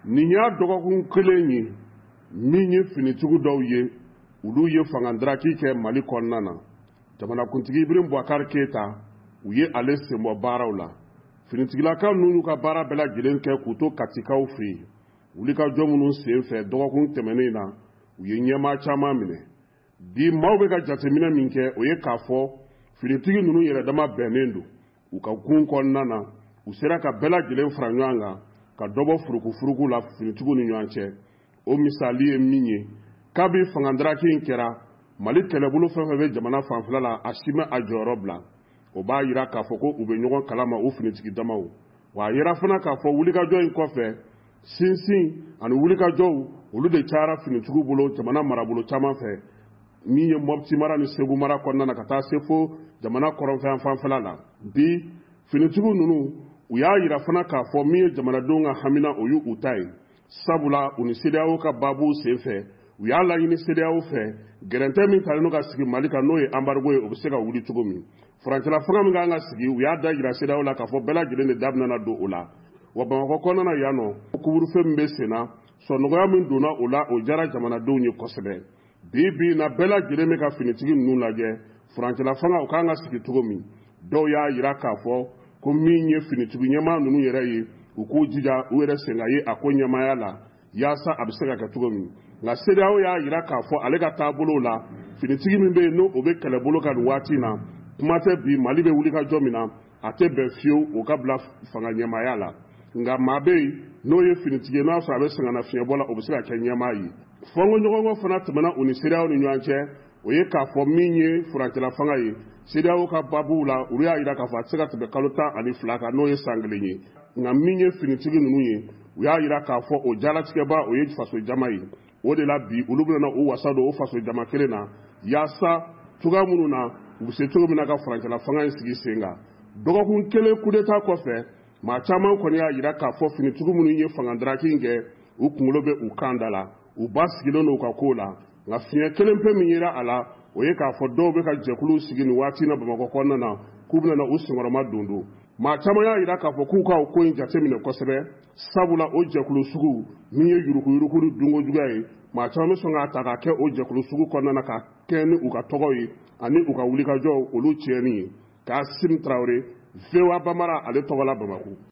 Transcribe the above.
nin y'a dɔgɔkun kelen ye min ye finitigiw dɔw ye olu ye fangadaraki kɛ Mali kɔnɔna na. Jamanakuntigi Ibrahim Boubacar Keita u ye ale senbɔ baaraw la. Finitigilakaw n'u ka baara bɛɛ lajɛlen kɛ k'u to katikaw fɛ yen. Wulikajɔ minnu sen fɛ dɔgɔkun tɛmɛnen na u ye ɲɛmaa caman minɛ. Bi maaw bɛ ka jateminɛ min kɛ o ye k'a fɔ finitigi ninnu yɛrɛdama bɛnnen don. U ka gun kɔnɔna na u sera ka bɛɛ lajɛlen fara ɲɔgɔn kan ka dɔbɔ furukufuruku la finitigiw ni ɲɔgɔn cɛ. O misali ye min ye kabi fangadaraki in kɛra Mali kɛlɛbolo fɛn fɛn bɛ jamana fanfɛla la a si ma a jɔyɔrɔ bila. O b'a yira k'a fɔ ko u bɛ ɲɔgɔn kalama u finitigi damaw. Wa a yira fana k'a fɔ wulikajɔ in kɔfɛ sinsin ani wulikajɔw olu de cayara finitigiw bolo jamana marabolo caman fɛ. Min ye Mopti mara ni Segu mara kɔnɔna na ka taa se fo jamana kɔrɔnfɛn fanfɛla la. Bi finitigiw ninnu u y'a yira fana k'a fɔ min ye jamanadenw ka hamina o y'u u ta ye. Sabula u ni CEDEAO ka baabu sen fɛ u y'a laɲini CEDEAO fɛ gɛrɛntɛ min talen no ka sigi Mali kan n'o ye embargo ye o bɛ se ka wuli cogo min. Furancɛla fanga min kan ka sigi u y'a da yira CEDEAO la k'a fɔ bɛɛ lajɛlen de da bɛna don o la. Wa Bamakɔ kɔnɔna na yan nɔ couvre-feu min bɛ sen na sɔnɔgɔya min donna o la o jara jamanadenw ye kosɛbɛ. Bi na bɛɛ lajɛlen bɛ ka finitigi ninnu lajɛ furancɛla fanga o kan ka sigi cogo min. Dɔw y'a yira k'a fɔ ko min ye finitigi ɲɛmaa ninnu yɛrɛ ye u k'u jija u yɛrɛ sen ka ye a ko ɲɛmaaya la yaasa a bɛ se ka kɛ cogo min. Nka CEDEAO y'a yira k'a fɔ ale ka taabolo la finitigi min bɛ yen n'o bɛ kɛlɛbolo kan nin waati na kuma tɛ bi Mali bɛ wulikajɔ min na a tɛ bɛn fiyewu o ka bila fanga ɲɛmaaya la. Nka maa bɛ yen n'o ye finitigi ye n'a sɔrɔ a bɛ sɛgɛnna fiɲɛbɔ la o bɛ se ka kɛ ɲɛmaa ye. Fɔnko ɲɔgɔnkɔ fana tɛmɛna u ni CEDEAO ni ɲɔgɔn cɛ o ye k'a fɔ min ye furancɛla fanga ye CEDEAO ka baabuw la olu y'a yira k'a fɔ a tɛ se ka tɛmɛ kalo 12 kan n'o ye san kelen ye. Nka min ye finitigi ninnu ye u y'a yira k'a fɔ o jalatigɛba o ye faso jama ye. O de la bi olu bɛna u wasa don o faso jama kelen na yaasa cogoya minnu na u bɛ se cogo min na ka furancɛla fanga in sigi sen kan. Dɔgɔkun kelen coup d'état kɔfɛ maa caman kɔni y'a yira k'a fɔ finitigi minnu ye fangadaraki in kɛ u kunkolo bɛ u kan da la u ba sigilen don u ka ko la. Nka fiɲɛ kelen pe min yera a la o ye k'a fɔ dɔw bɛ ka jɛkulu sigi nin waati na Bamakɔ kɔnɔna na k'u bɛna u senkɔrɔma don. Maa caman y'a yira k'a fɔ k'u ka o ko in jateminɛ kosɛbɛ sabula o jɛkulu sugu min ye yuruku-yuruku ni dunkojuguya ye maa caman bɛ sɔn k'a ta k'a kɛ o jɛkulu sugu kɔnɔna na ka kɛ ni u ka tɔgɔ ye ani u ka wulikajɔw olu tiɲɛni ye. Kasimu Tarawele, VOA Bambara ale tɔgɔ la Bamako.